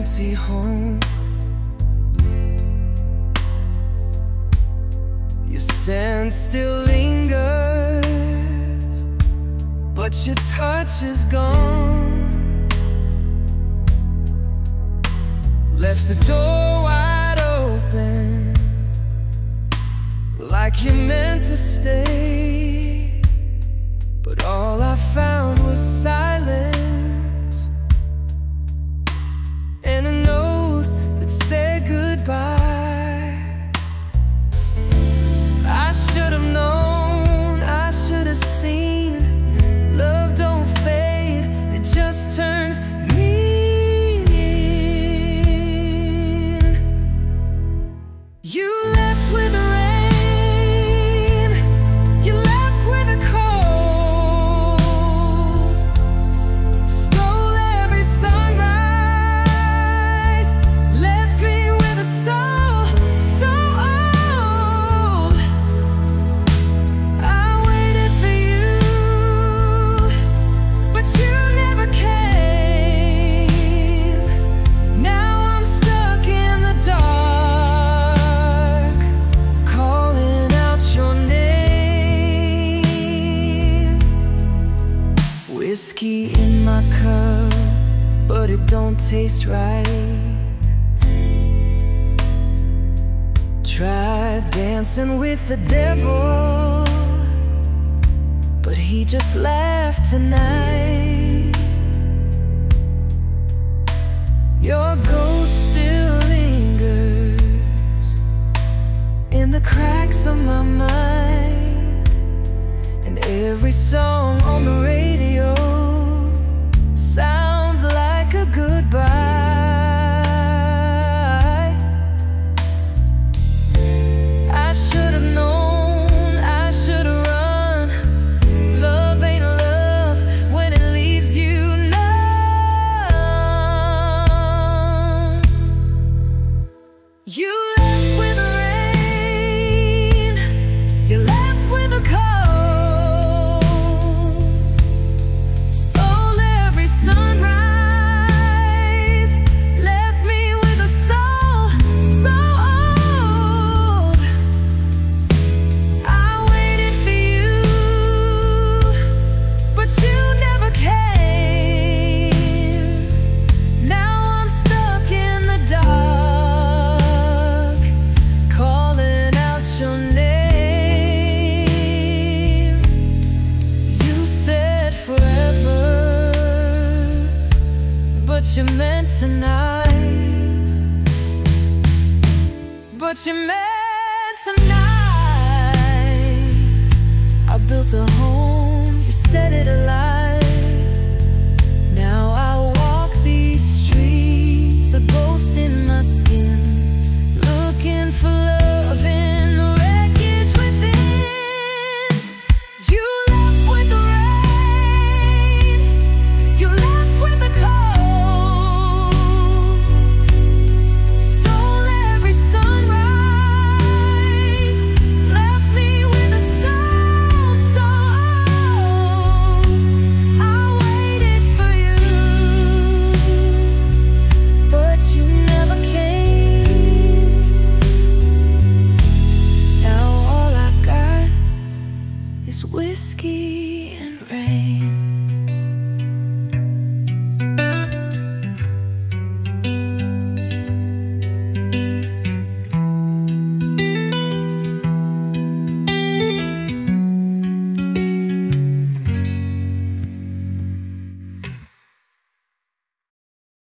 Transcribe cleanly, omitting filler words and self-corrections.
empty home. Your scent still lingers, but your touch is gone. Left the door wide open, like you meant to stay, but all I found was silence and a note that said goodbye. I should have known, I should have seen. Love don't fade, it just turns mean. You left with the rain, you left with the cold, stole every sunrise, left me with a soul so old. I waited for you, but you never came. Now I'm stuck in the dark, calling out your name. Whiskey in my cup, but it don't taste right. Tried dancing with the devil, but he just laughed tonight. Your ghost still lingers in the cracks of my mind, and every song on the radio sounds like a goodbye. I should have known, I should have run. Love ain't love when it leaves you numb. You left with the rain, you left with the cold, stole every sunrise, left me with a soul so old. I waited for you, but you never came. Now I'm stuck in the dark, calling out your name. You said forever, but you meant tonight. But you meant tonight. I built a